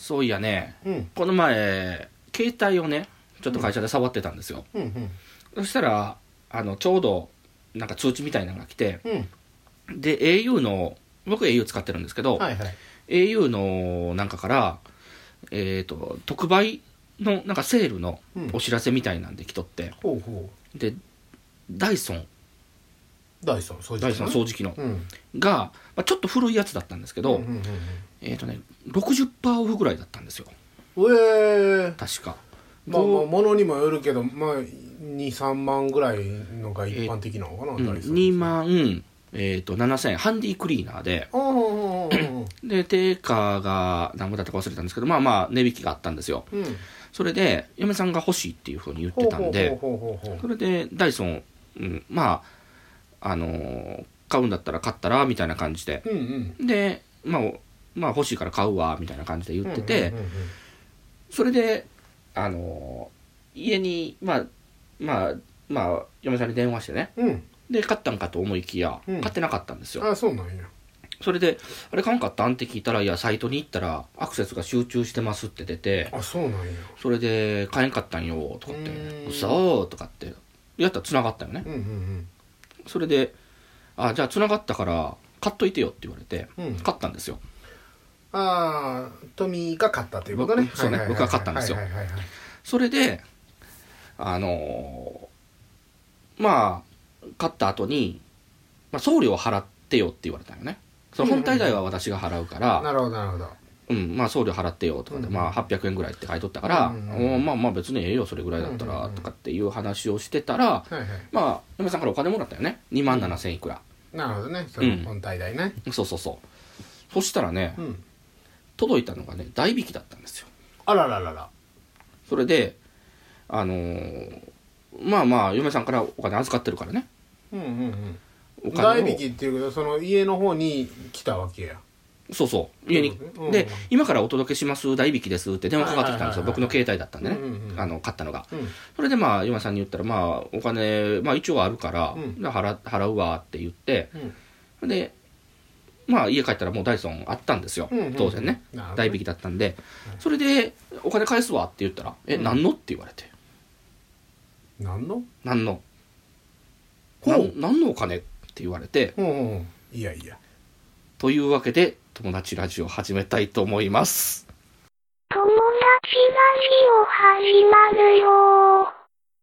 そういやね、 うん、 この前携帯をねちょっと会社で触ってたんですよ、 うんうんそしたらちょうどなんか通知みたいなのが来て、 うん、 で au の僕 au 使ってるんですけど、 はいはい、 au のなんかから特売のなんかセールのお知らせみたいなんで来とって、 ほうほでダイソンう、ダイソン掃掃除機の、 うんが、ちょっと古いやつだったんですけど、 うんうんうん 60% オフぐらいだったんですようん、 確か。 まあ物にもよるけど、まあ2、3万ぐらいのが一般的なのかな、ダイソン 2万、7000円ハンディクリーナーで、で定価が何ぼだったか忘れたんですけど、まあ値引きがあったんですよ、 うん、 それで嫁さんが欲しいっていう風に言ってたんで、それでダイソン、買うんだったら買ったらみたいな感じで、 うんうん、 でまあ欲しいから買うわみたいな感じで言ってて、 うんうんうんうん、 それで家に嫁さんに電話してね、 うん、 で買ったんかと思いきや、 うん、 買ってなかったんですよ。 あ、そうなんや。 それであれ買わんかったんって聞いたら、いやサイトに行ったらアクセスが集中してますって出て、 あ、そうなんや。 それで買えんかったんよとかって、嘘とかってやったら繋がったよね、 うんうんうん、 それでじゃあ繋がったから買っといてよって言われて、 うん、 買ったんですよ。 ああ、トミーが買ったということね。 そうね、僕が買ったんですよ。それで買った後に、送料払ってよって言われたよね。その本体代は私が払うから、 なるほどなるほど、 送料払ってよとかで、800円ぐらいって書いとったから、別にええよそれぐらいだったら、とかっていう話をしてたら、嫁さんからお金もらったよね、2万7000円いくら。 なるほどね、その本体代ね。 そうそうそう。そしたらね、届いたのがね代引きだったんですよ。 あらららら。 それで嫁さんからお金預かってるからね、 代引きっていうけど、その家の方に来たわけや。 そうそう家に、で今からお届けします代引きですって電話かかってきたんですよ。僕の携帯だったんでね、買ったのが、それで嫁さんに言ったら、お金、一応あるから、払うわって言って、で家帰ったらもうダイソンあったんですよ、当然ね、代引きだったんで、それでお金返すわって言ったら、何のって言われて、何のお金って言われて、 いやいや。 というわけで友達ラジオ始めたいと思います。 友達ラジオ始まるよ。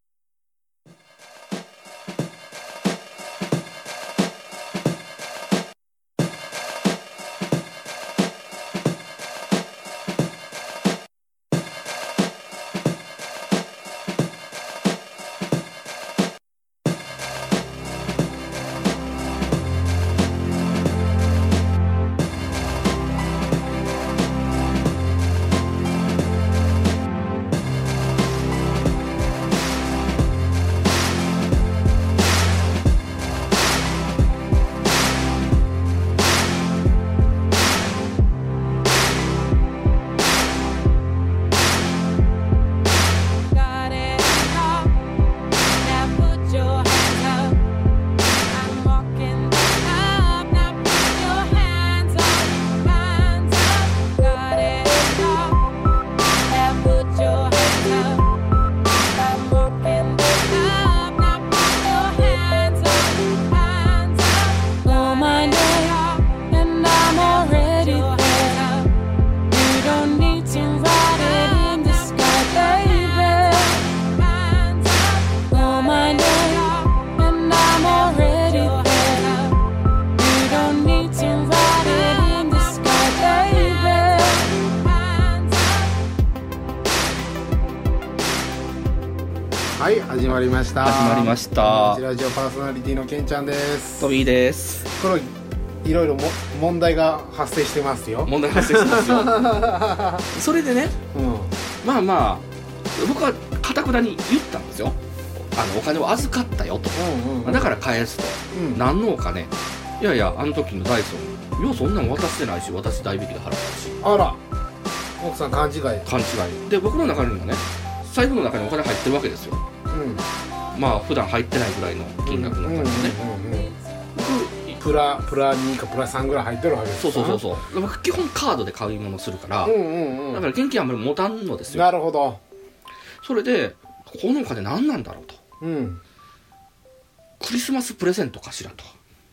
はい、始まりました。 ラジオパーソナリティのけんちゃんです。 トミーです。 このいろいろ問題が発生してますよ。 問題発生してますよそれでね、僕は堅くなに言ったんですよ。お金を預かったよと、だから返すと、何のお金、いやいやあの時のダイソン、いやそんなの渡してないし、私代引きで払ったし。 あら、奥さん勘違いで、僕の中にもね、財布の中にお金入ってるわけですよ。普段入ってないぐらいの金額のお金でね、僕プラ2かプラ3ぐらい入ってるわけですか。 そう基本カードで買い物するから、だから現金あんまり持たんのですよ。 なるほど。 それでこのお金何なんだろうと、クリスマスプレゼントかしらと。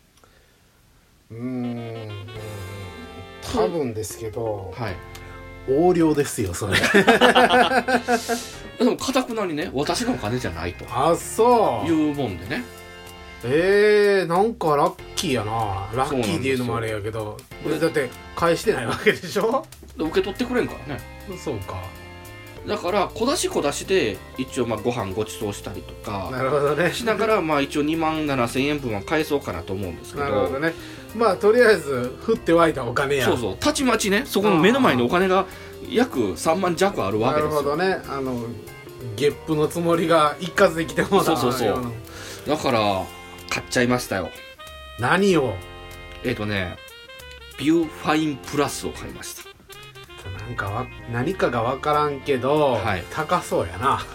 多分ですけど、 はい、 横領ですよそれ。 でも固くなにね、私のお金じゃないとそういうもんでね。 なんかラッキーやな。ラッキーっていうのもあれやけど、だって返してないわけでしょ。 受け取ってくれんからね。 そうか。 だから小出しで一応ご飯ごちそうしたりとか、 なるほどね、 しながら一応2万7000円分は返そうかなと思うんですけど。 なるほどね。とりあえず降って湧いたお金や。 そうたちまちね、そこの目の前にお金が約3万弱あるわけですよ。 なるほどね。ゲップのつもりが一括できてもらう。 そうだから買っちゃいましたよ。 何を？ ビューファインプラスを買いました。 何かが分からんけど、高そうやな。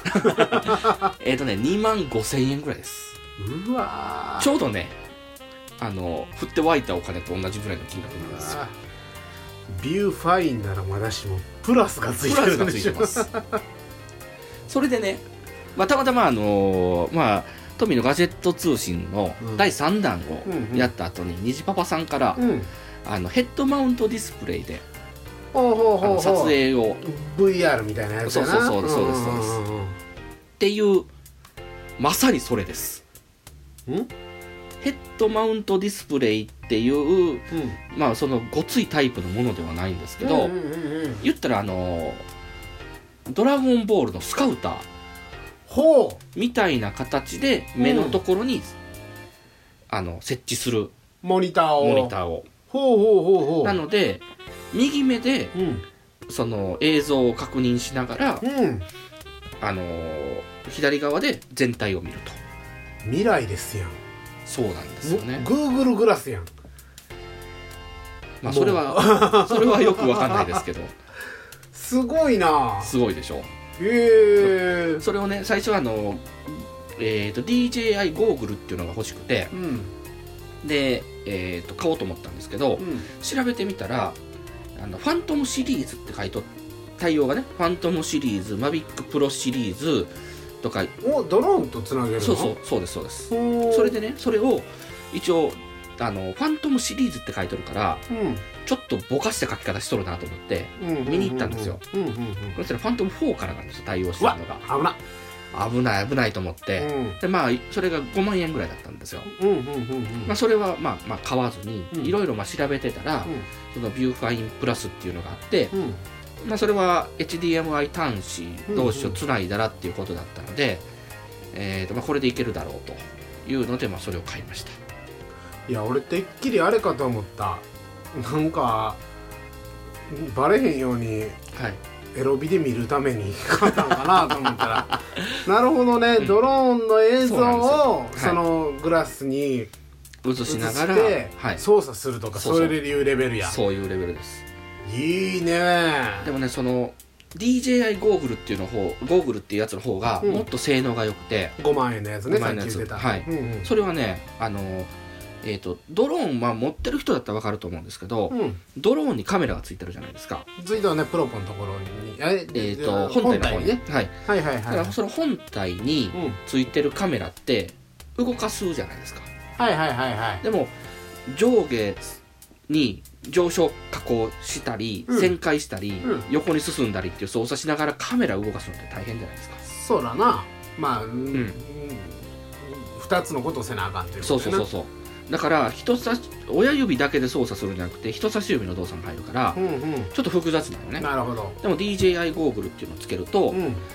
2万5000円ぐらいです。 うわちょうどね、振って湧いたお金と同じぐらいの金額なんですよ。 ビューファインならまだしもプラスがついてるんでしょ。 ます。それでね、たまたまトミーのガジェット通信の第3弾をやった後に、虹パパさんから、ヘッドマウントディスプレイで撮影を VR みたいなやつやな。 そうですっていう、まさにそれです。ヘッドマウントディスプレイっていう、そのごついタイプのものではないんですけど、言ったらドラゴンボールのスカウターみたいな形で目のところに、設置するモニターを。 なので右目で、その映像を確認しながら、左側で全体を見ると。 未来ですやん。 そうなんですよね。 Google グラスやん。 それはよくわかんないですけど。 すごいな。 すごいでしょ。それをね、最初はDJI ゴーグルっていうのが欲しくて、で、買おうと思ったんですけど、調べてみたらファントムシリーズって書いと対応がね、ファントムシリーズ、マビックプロシリーズとか。 ドローンとつなげるの？ そうです。それでね、それを一応ファントムシリーズって書いてるから、ちょっとぼかした書き方しとるなと思って見に行ったんですよ。そしたらファントム4からなんですよ、対応してるのが。危ないと思って、でそれが5万円ぐらいだったんですよ。それは買わずにいろいろ調べてたら、そのビューファインプラスっていうのがあって、それは HDMI 端子同士をつないだらっていうことだったので、これでいけるだろうというので、それを買いました。 いや、俺てっきりあれかと思った。なんかバレへんように、エロビで見るために買ったのかなと思ったらなるほどね、ドローンの映像をそのグラスに映しながら操作するとか、そういうレベルや。 そういうレベルです。 いいね。 でもね、その DJI ゴーグルっていうやつの方がもっと性能が良くて、 5万円のやつね、 さっき言ってた。それはね、ドローン持ってる人だったら分かると思うんですけど、ドローンにカメラがついてるじゃないですか。 ついてはね、プロポのところに本体の方にね。 だからその本体についてるカメラって動かすじゃないですか。でも上下に上昇下降したり、旋回したり、横に進んだりっていう操作しながらカメラを動かすのって大変じゃないですか。 そうだな。2つのことをせなあかんっていうことね。 そうだから親指だけで操作するんじゃなくて、人差し指の動作も入るから、ちょっと複雑なのね。 なるほど。 でも DJI ゴーグルっていうのをつけると、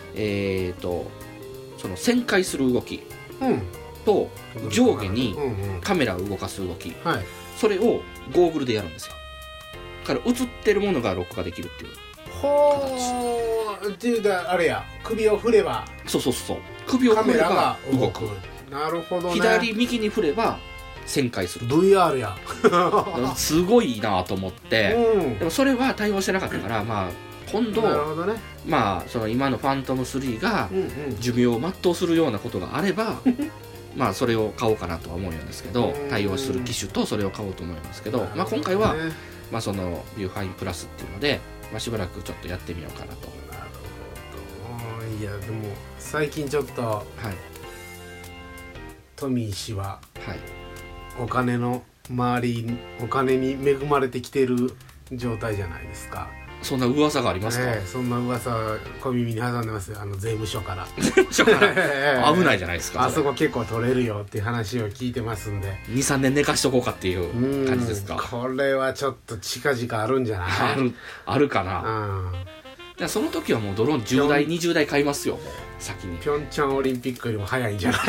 その旋回する動きと上下にカメラを動かす動き、それをゴーグルでやるんですよ。だから映ってるものが録画できるっていう形。っていうかあれや、首を振れば、 そう首を振れば動く。 なるほどね。 左右に振れば旋回する。 VR やすごいなと思って、でもそれは対応してなかったから、今度、その今のファントム3が寿命を全うするようなことがあればまあそれを買おうかなとは思うんですけど、対応する機種とそれを買おうと思うんですけど、まあ今回はまあそのビューファインプラスっていうので、まあ、しばらくちょっとやってみようかなと。 なるほど。いやでも最近ちょっと、はい、トミー氏は、はい、お金の周り、お金に恵まれてきてる状態じゃないですか。 そんな噂がありますか？ そんな噂小耳に挟んでますよ、税務署から危ないじゃないですか。 あそこ結構取れるよっていう話を聞いてますんで、 2,3 年寝かしとこうかっていう感じですか？ これはちょっと近々あるんじゃない？ あるかな。その時はもうドローン10台20台買いますよ、先に。 ピョンチャンオリンピックよりも早いんじゃない？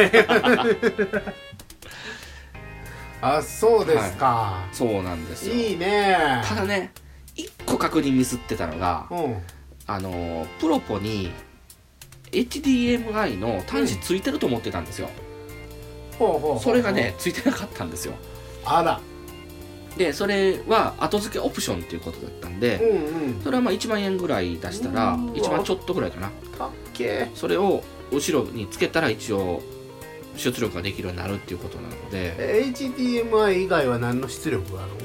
あ、そうですか、 はい、そうなんですよ。 いいね。 ただね、1個確認ミスってたのが、プロポに HDMI の端子ついてると思ってたんですよ。それがねついてなかったんですよ。 あら。でそれは後付けオプションっていうことだったんで、それはまあ1万円ぐらい出したら1万ちょっとぐらいかな。それを後ろにつけたら一応出力ができるようになるっていうことなので。 HDMI 以外は何の出力があるの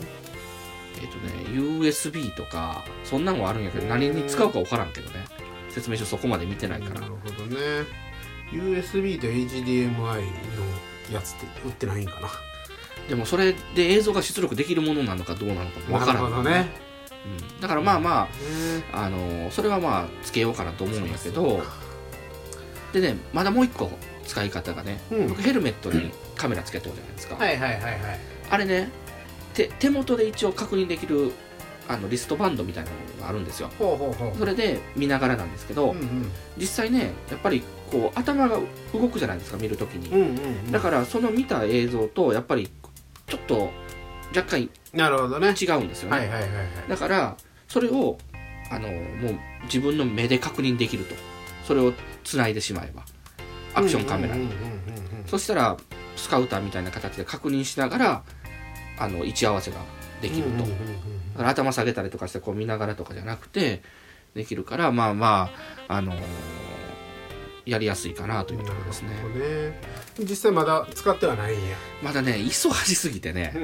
？USB とかそんなのはあるんやけど、何に使うか分からんけどね、説明書そこまで見てないから。 なるほどね。 USB と HDMI のやつって売ってないんかな。 でもそれで映像が出力できるものなのかどうなのかも分からん。 なるほどね。 だからまあまあ、それはまあつけようかなと思うんやけど、でね、まだもう一個使い方がね、僕ヘルメットにカメラつけとるじゃないですか。あれね、手元で一応確認できるリストバンドみたいなものがあるんですよ。それで見ながらなんですけど、実際ねやっぱりこう頭が動くじゃないですか、見るときに。だからその見た映像とやっぱりちょっと若干違うんですよね。だからそれをもう自分の目で確認できると。それをつないでしまえばアクションカメラに、そしたらスカウターみたいな形で確認しながら位置合わせができると。だから頭下げたりとかしてこう見ながらとかじゃなくてできるから、まあまあやりやすいかなというところですね。 実際まだ使ってはないんや。 まだね忙しすぎてね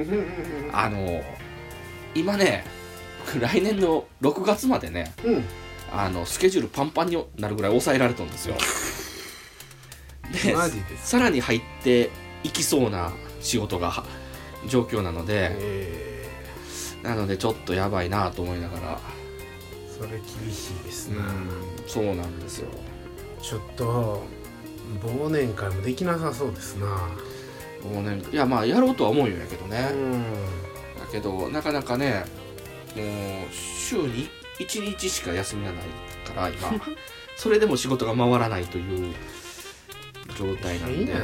今ね来年の6月までね、スケジュールパンパンになるぐらい抑えられたんですよ。でさらに入っていきそうな仕事が状況なので、ちょっとやばいなと思いながら。 それ厳しいですね。 そうなんですよ。 ちょっと忘年会もできなさそうですな。 忘年会、いやまあやろうとは思うんやけどね。だけどなかなかね、もう週に1日しか休みがないから今それでも仕事が回らないという状態なんで。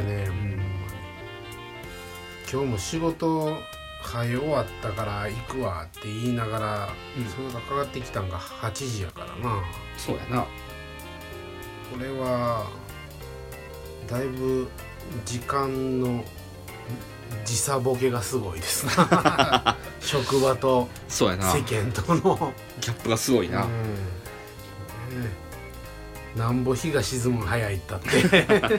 今日も仕事早終わったから行くわって言いながら、それがかかってきたんが8時やからな。 そうやな。 これはだいぶ時間の時差ボケがすごいですな。職場と世間とのギャップがすごいな。 なんぼ日が沈む早いったって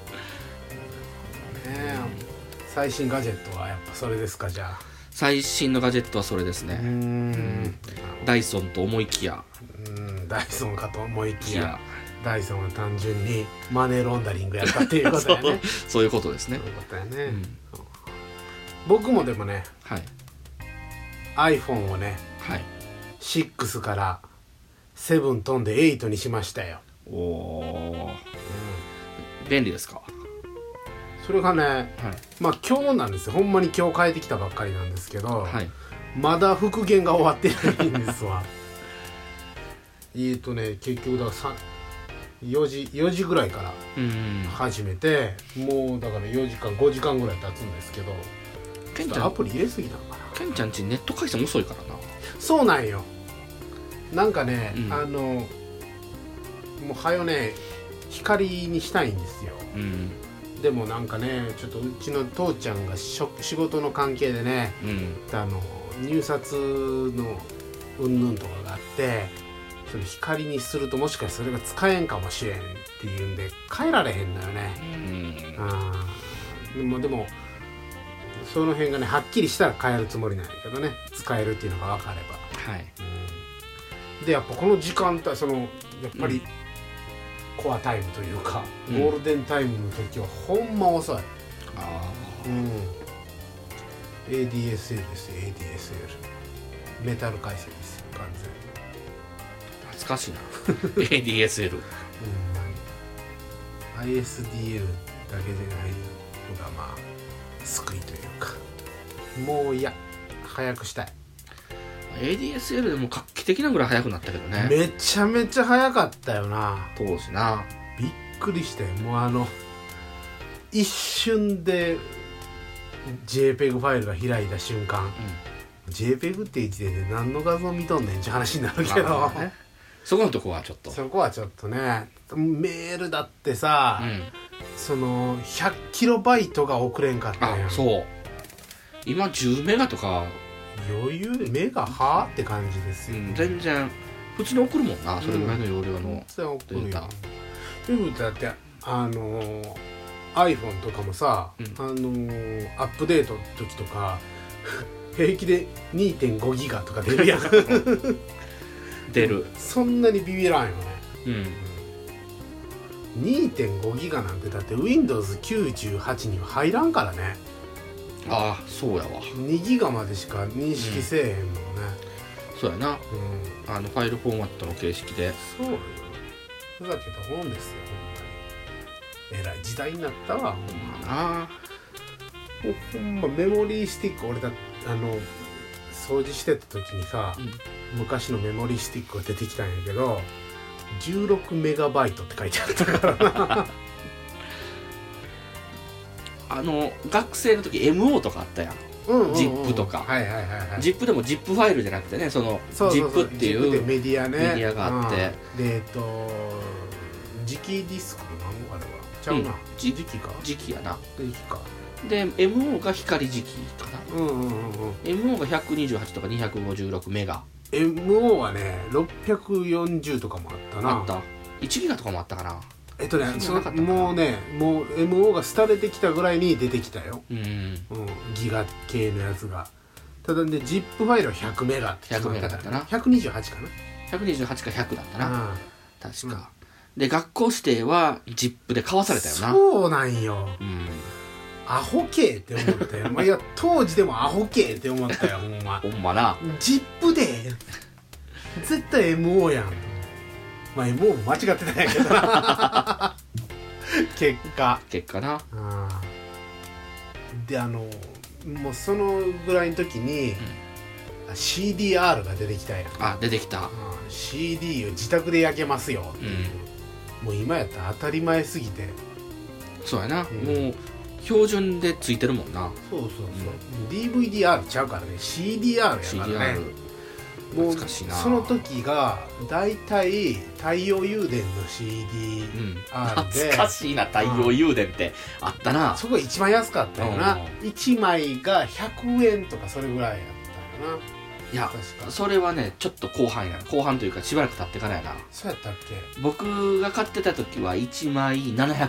最新ガジェットはやっぱそれですか？じゃあ最新のガジェットはそれですね。ダイソンと思いきや、 ダイソンかと思いきやダイソンは単純にマネーロンダリングやったっていうことやね。 そういうことですね。 そういうことやね。僕もでもね、iPhone をね、6から7飛んで8にしましたよ。 便利ですか？ それがね、まあ今日なんですよ。ほんまに今日変えてきたばっかりなんですけど、まだ復元が終わってないんですわ。結局だから4時ぐらいから始めて、もうだから4時間5時間ぐらい経つんですけど、 ケンちゃんアプリ入れすぎたのかな。 ケンちゃんちネット回線遅いからな。 そうなんよ。なんかね、もうはよね光にしたいんですよ。でもなんかね、ちょっとうちの父ちゃんが仕事の関係でね、入札のうんぬんとかがあって、それ光にするともしかしてそれが使えんかもしれんっていうんで変えられへんのよね。 でもその辺がねはっきりしたら変えるつもりなんやけどね、使えるっていうのが分かれば。はい、でやっぱこの時間帯やっぱり、コアタイムというか、ゴールデンタイムの時はほんま遅い。ADSL ですよ。 ADSL メタル回線ですよ、完全に。 懐かしいなADSL、 ISDL だけじゃないのがまあ救いというか、もういや早くしたい。 ADSL でも画期的なぐらい早くなったけどね。 めちゃめちゃ早かったよな当時な。 びっくりして、もう一瞬で JPEG ファイルが開いた瞬間、JPEG って時点で何の画像見とんねんって話になるけど、 そこのとこはちょっとね、メールだってさ、その100キロバイトが送れんかったやん。 そう今10メガとか余裕でメガはって感じですよ、 全然普通に送るもんな、それぐらいの容量のデータ。 ということだってiPhone とかもさ、アップデートの時とか平気で 2.5 ギガとか出るやん出る。 そんなにビビらんよね。2.5 ギガなんてだって Windows 98には入らんからね。 ああそうやわ。 2ギガまでしか認識せえへんもんね。 そうやな、ファイルフォーマットの形式で。 そうよ、ふざけたもんですよ、ほんまに。えらい時代になったわ、ほんまな。ほんまメモリースティック、俺だ掃除してた時にさ、昔のメモリースティックが出てきたんやけど16メガバイトって書いてあったからな学生の時 MO とかあったやん、ZIP とか。ZIP でも ZIP ファイルじゃなくてね、その ZIP っていうメディアがあって、 で磁気ディスクなのあれはちゃうな、磁気か、 磁気やな。 磁気かで MO が光磁気かな。MO が128とか256メガ。 MO はね640とかもあったな。 あった1ギガとかもあったかな。 もう MO が廃れてきたぐらいに出てきたよ、ギガ系のやつが。ただね ZIP ファイルは100メガって 100メガだったな。 128かな、 128か100だったな、確か、で学校指定は ZIP で買わされたよな。 そうなんよ、アホ系って思ったよいや当時でもアホ系って思ったよほんまほんまな。 ZIP で絶対 MO やん。まあ MO も間違ってたんやけどな結果な。でもうそのぐらいの時に、CDR が出てきたやん。 出てきた、 CD を自宅で焼けますよっていう、もう今やったら当たり前すぎて。 そうやな、もう標準でついてるもんな。 そう、DVDR ちゃうからね CDR やからね。もうその時がだいたい太陽誘電の CDR で、 懐かしいな、太陽誘電ってあったな。 そこが一番安かったよな。1枚が100円とかそれぐらいやったよな。 いやそれはねちょっと後半というかしばらく経ってからやな。 そうやったっけ。 僕が買ってた時は1枚700円だった。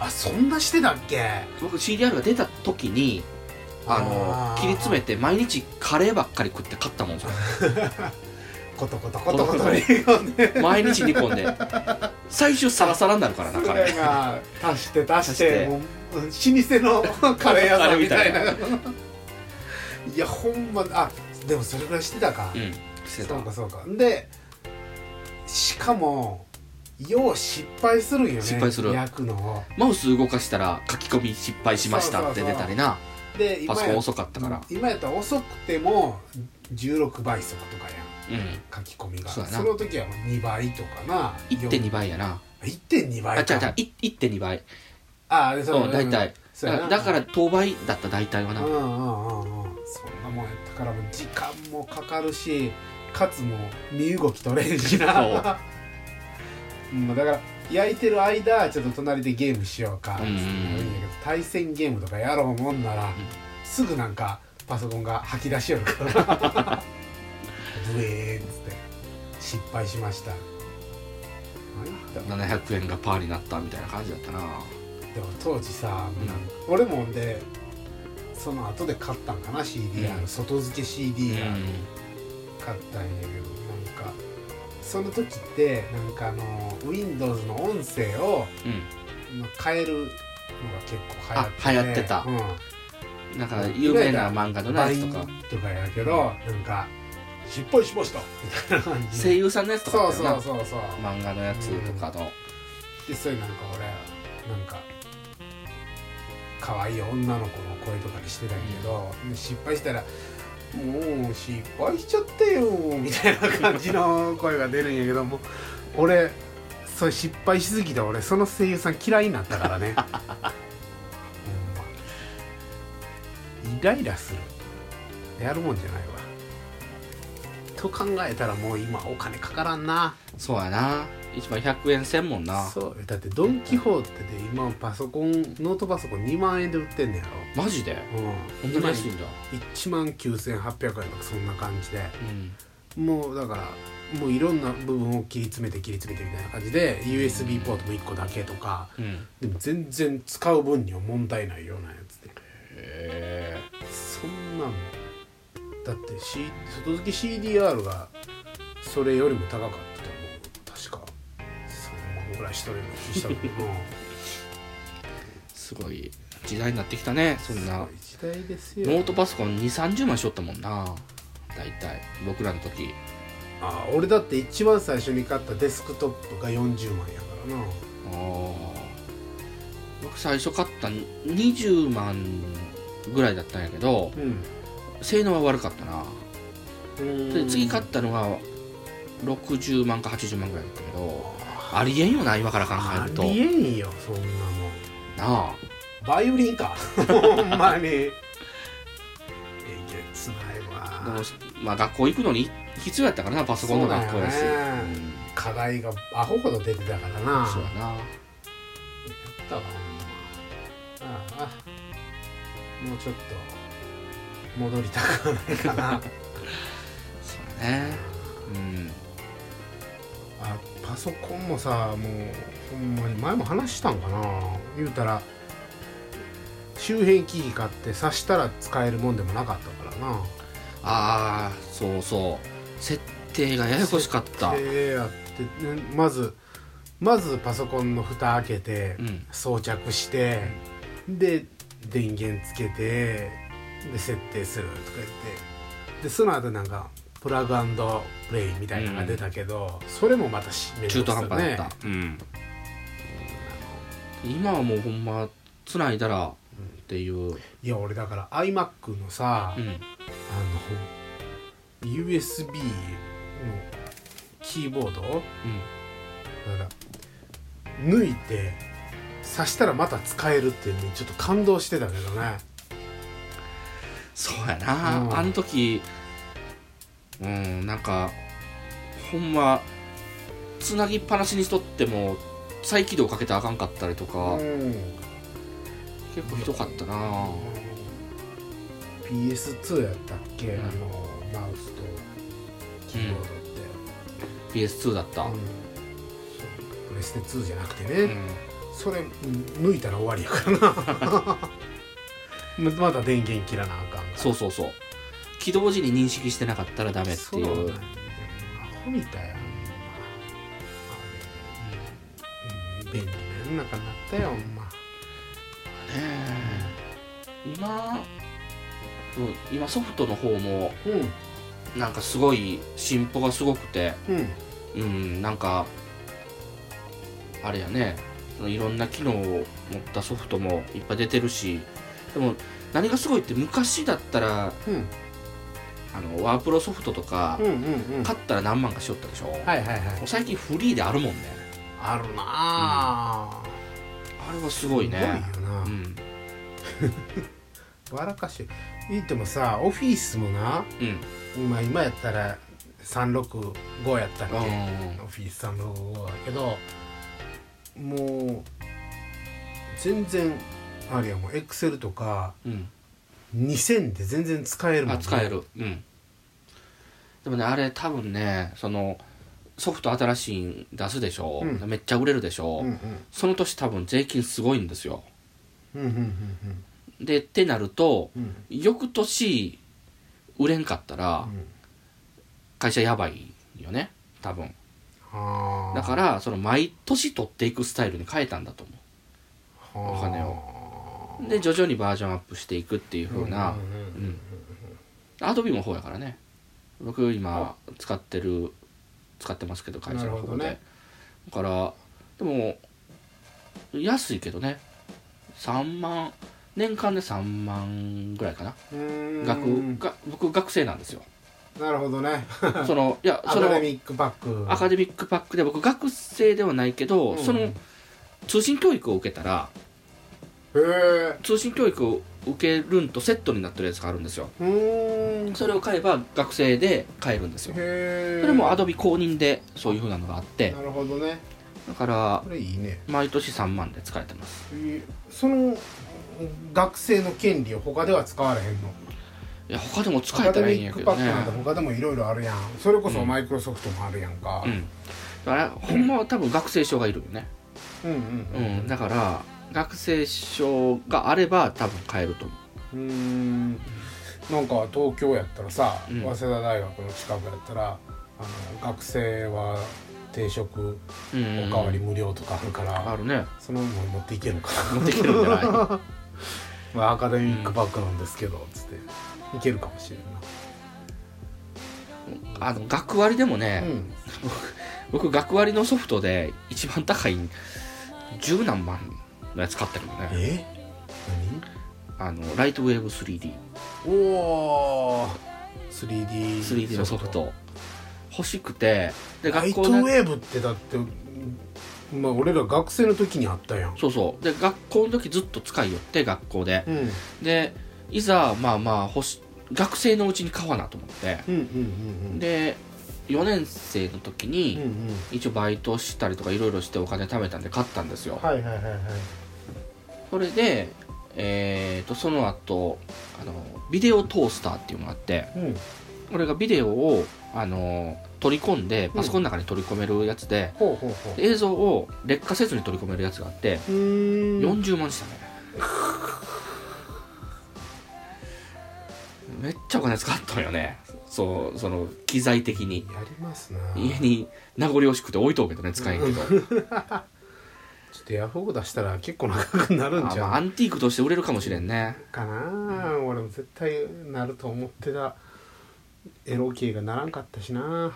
そんなしてたっけ。 僕 CDR が出た時に切り詰めて毎日カレーばっかり食って買ったもんさコトコト煮込んで毎日煮込んで最終サラサラになるからな。 カレーが足してもう老舗のカレー屋さんみたいな。いやほんまでもそれぐらいしてたか。してた。そうかでしかもよう失敗するんよね。 失敗する。 焼くのマウス動かしたら書き込み失敗しましたって出たりな。 でパソコン遅かったから今やったら遅くても16倍速とかやん、書き込みが。その時は2倍とかな。 1.2 倍やな。 1.2 倍か。 1.2 倍。大体だから当倍だった大体はな。そんなもんやったから時間もかかるし、かつも身動き取れんしなだから焼いてる間ちょっと隣でゲームしようかって言うんやけど、対戦ゲームとかやろうもんなら、すぐなんかパソコンが吐き出しよるからブエーンっつって失敗しました。 700円がパーになったみたいな感じだったな。 でも当時さ、俺もでその後で買ったんかな CD、外付け CD が買ったんやけど、なんかその時ってなんかWindows の音声を変えるのが結構流行ってた、なんか有名な漫画のやつとかやけど、なんか失敗しましたみたいな感じ声優さんのやつとかってな、 そう漫画のやつとかの、 でそれなんか俺なんか可愛い女の子の声とかにしてたんやけど、失敗したらもう失敗しちゃってよみたいな感じの声が出るんやけども、俺それ失敗しすぎて俺その声優さん嫌いになったからねイライラする、やるもんじゃないわと考えたらもう今お金かからんな。 そうやな、一番100円せんもんな。 そうだってドン・キホーテで今ノートパソコン2万円で売ってんねやろ。 マジで？こんなに安いんだ。 1万9800円とかそんな感じで、もうだからもういろんな部分を切り詰めてみたいな感じで USB ポートも1個だけとか、でも全然使う分には問題ないようなやつで。 へー、 そんなんだって、外付け CDR がそれよりも高かったと思う。確か3万ぐらいしたような気したけどなすごい時代になってきたね。そんな時代ですよ。 ノートパソコン 2,30 万しよったもんな、大体僕らの時。 俺だって一番最初に買ったデスクトップが40万やからな。 僕最初買った20万ぐらいだったんやけど、性能は悪かったな。で次買ったのが60万か80万ぐらいだったけど、ありえんよな今から考えると。 ありえんよそんなもんなあ。 バイオリンかほんまにえげつないわ。 でもまあ学校行くのに必要やったからな、パソコンの学校やし、 課題がアホほど出てたからな。 そうやな。やったわもうちょっと戻りたくはないかなそうね。 パソコンもさ、もうほんまに前も話したんかな。言うたら周辺機器買って挿したら使えるもんでもなかったからな。 そうそう、設定がややこしかった。 設定やって、まずパソコンの蓋開けて、装着して、で電源つけてで設定するとか言って、でその後なんかプラグ&プレイみたいなのが出たけど、それもまた中途半端だった。今はもうほんま繋いだらっていう。 いや俺だから iMac のさ、USB のキーボード、だから抜いて挿したらまた使えるっていうのにちょっと感動してたけどね。 そうやな、あの時なんかほんまつなぎっぱなしにしとっても再起動かけてあかんかったりとか、結構ひどかったな。 PS2 やったっけ、マウスとキーボードって、 PS2 だった、 プレステ2じゃなくてね、それ抜いたら終わりやからなまだ電源切らなあかんから。 そう起動時に認識してなかったらダメっていう。 そうなんだよ、アホみたいやん、便利な世の中になったよほんま。 今ソフトの方も、なんかすごい進歩がすごくて、なんかあれやね、いろんな機能を持ったソフトもいっぱい出てるし、でも何がすごいって昔だったら、ワープロソフトとか、買ったら何万かしよったでしょ。最近フリーであるもんね。 あるなあ、 あれはすごいね。 すごいよな、笑かしい言ってもさ、オフィスもな、今やったら365やったっけ、オフィス365だけど、もう全然あれやもん、エクセルとか、2000で全然使えるもんね。 使える。でもね、あれ多分ね、そのソフト新しいん出すでしょ、めっちゃ売れるでしょ、その年多分税金すごいんですよ、でってなると、翌年売れんかったら、会社やばいよね多分。だからその毎年取っていくスタイルに変えたんだと思う、お金を。で徐々にバージョンアップしていくっていう風な、アドビも方やからね。僕今使ってますけど、会社の方で、ね、だからでも安いけどね、3万年間で3万ぐらいかな。僕学生なんですよ。 なるほどね。 アカデミックパックで僕学生ではないけど、その通信教育を受けたら、通信教育を受けるんとセットになってるやつがあるんですよ。それを買えば学生で買えるんですよ。それもアドビ公認でそういう風なのがあって。 なるほどね。 だからこれいいね。 毎年3万で使えてます。 その学生の権利を他では使われへんの？ いや他でも使えたらいいんやけどね。 アカデミックパックなんて他でもいろいろあるやん。それこそマイクロソフトもあるやんか。 だからほんまは多分学生証がいるよね。だから学生証があれば多分買えると思う。 なんか東京やったらさ、早稲田大学の近くやったら学生は定食おかわり無料とかあるから、 あるね。 そのまま持っていけるのかな。 持っていけるんじゃない？ まあアカデミックパックなんですけどつっていけるかもしれんな。 学割でもね、僕学割のソフトで一番高い10何万のやつ買ったけどね。何？ライトウェーブ 3D。 おー 3D のソフト欲しくて、でライトウェーブってだってまあ俺ら学生の時にあったやん。 そうで学校の時ずっと使いよって学校で、でいざ学生のうちに買わなと思って、で4年生の時に一応バイトしたりとかいろいろしてお金貯めたんで買ったんですよ。それでその後ビデオトースターっていうのがあって、俺がビデオを取り込んでパソコンの中に取り込めるやつで、映像を劣化せずに取り込めるやつがあって40万したね。めっちゃお金使ったんよね。その機材的にやりますな。 家に名残惜しくて置いとうけどね、使えんけど。 ちょっとヤフオク出したら結構長くなるんちゃう？ アンティークとして売れるかもしれんね。 かな。俺も絶対なると思ってた。エロ系がならんかったしな。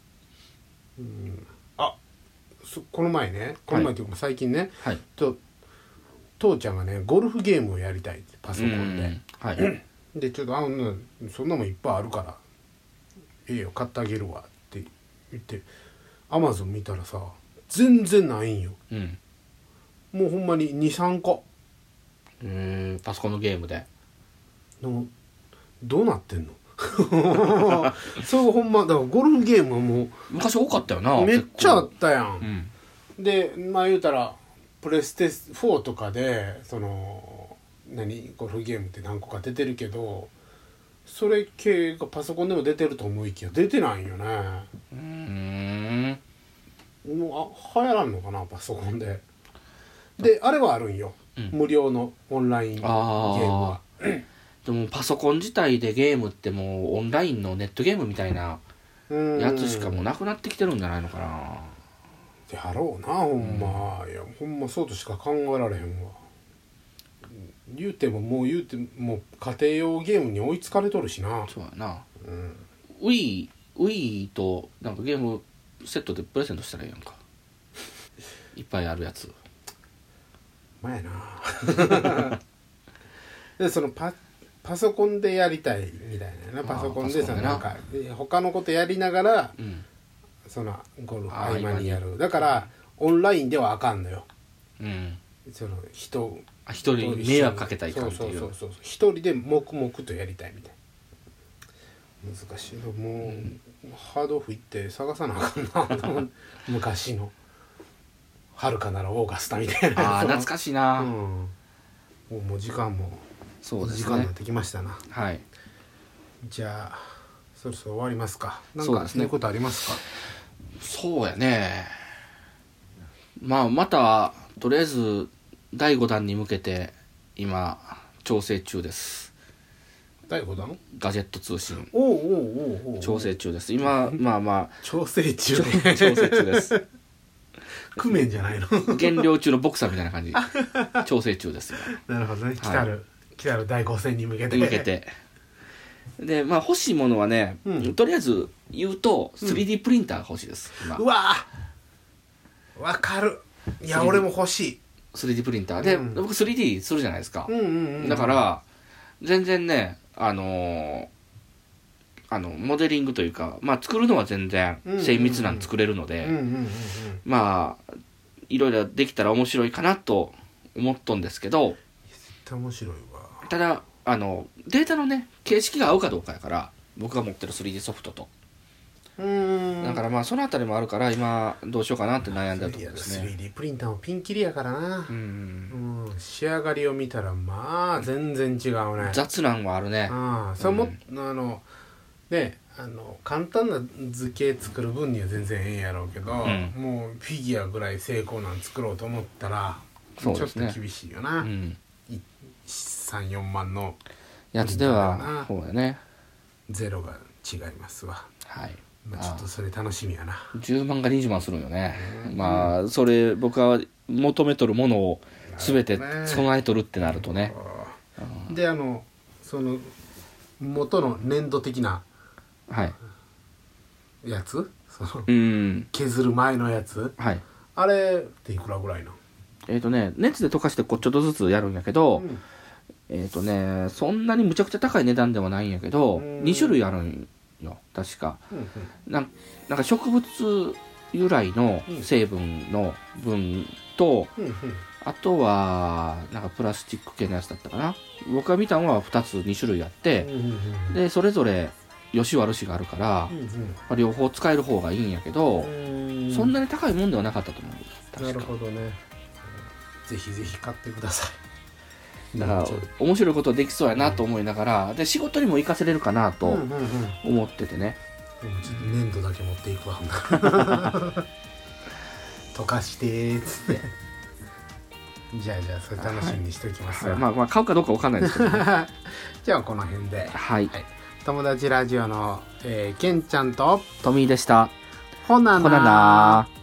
この前ね、というか最近ね、父ちゃんがねゴルフゲームをやりたいってパソコンで、でちょっとそんなもんいっぱいあるからいいよ買ってあげるわって言ってアマゾン見たらさ全然ないんよ。もうほんまに 2,3 個。 パソコンのゲームでどうなってんの？そうほんまだからゴルフゲームはもう昔多かったよな。 めっちゃあったやん、でまあ言うたらプレステ4とかでゴルフゲームって何個か出てるけど、それ系がパソコンでも出てると思いきや出てないんよね。もう流行らんのかなパソコンで。であれはあるんよ、無料のオンラインゲームは。 でもパソコン自体でゲームってもうオンラインのネットゲームみたいなやつしかもうなくなってきてるんじゃないのかな。 やろうなほんま。いやほんまそうとしか考えられへんわ。言うても家庭用ゲームに追いつかれとるしな。 そうやな。Wii となんかゲームセットでプレゼントしたらいいやんか。いっぱいあるやつ。 まやな。でそのパソコンでやりたいみたいな。パソコンでなんか他のことやりながら、そのゴルフ合間にやる。だからオンラインではあかんのよ。その一人に迷惑かけたいかっていう。 そう一人で黙々とやりたいみたいな。難しいの。もう、ハードオフ行って探さなあかんな。昔のはるかならオーガスタみたいな。 懐かしいな。 もう時間もそうですね、 時間になってきましたな。 はい。 じゃあそろそろ終わりますか。なんかそういうことありますか？ そうやね。まあまたとりあえず第5弾に向けて今調整中です。 第5弾ガジェット通信調整中です。今調整中調整中ですクメンじゃないの減量中のボクサーみたいな感じ調整中ですなるほどね。来たる第5戦に向けてで欲しいものはね、とりあえず言うと 3D プリンターが欲しいです、 うわわかる。いや俺も欲しい 3D プリンターで、僕 3D するじゃないですか、だから全然ねモデリングというか、作るのは全然精密なん作れるので、いろいろできたら面白いかなと思っとんですけど、 絶対面白いわ。 ただデータのね形式が合うかどうかやから、僕が持ってる 3D ソフトと、だからそのあたりもあるから今どうしようかなって悩んだところですね。 3D プリンターもピンキリやからな、仕上がりを見たら全然違うね。 雑なんはあるね。 それも簡単な図形作る分には全然ええんやろうけど、もうフィギュアぐらい精巧なん作ろうと思ったら、ちょっと厳しいよな、3,4 万のやつではそうやね。 ゼロが違いますわ。 はい、 ちょっとそれ楽しみやな。 10万か20万するんよね。それ僕は求めとるものを全て備えとるってなるとね。 でその元の粘土的なやつ、削る前のやつ、あれっていくらぐらいな？ 熱で溶かしてちょっとずつやるんやけど、そんなにむちゃくちゃ高い値段ではないんやけど、2種類あるんよ確か。なんか植物由来の成分の分と、あとはなんかプラスチック系のやつだったかな。僕が見たのは2種類あって、でそれぞれ良し悪しがあるから、両方使える方がいいんやけど、そんなに高いもんではなかったと思う。 なるほどね。ぜひぜひ買ってください。 だから面白いことできそうやなと思いながら、で仕事にも活かせれるかなと思っててね。 ちょっと粘土だけ持っていくわ溶かしてーっつってじゃあそれ楽しみにしておきます。 買うかどうかわかんないですけど、ね、 じゃあこの辺で、 友達ラジオの、けんちゃんとトミーでした。 ほなな。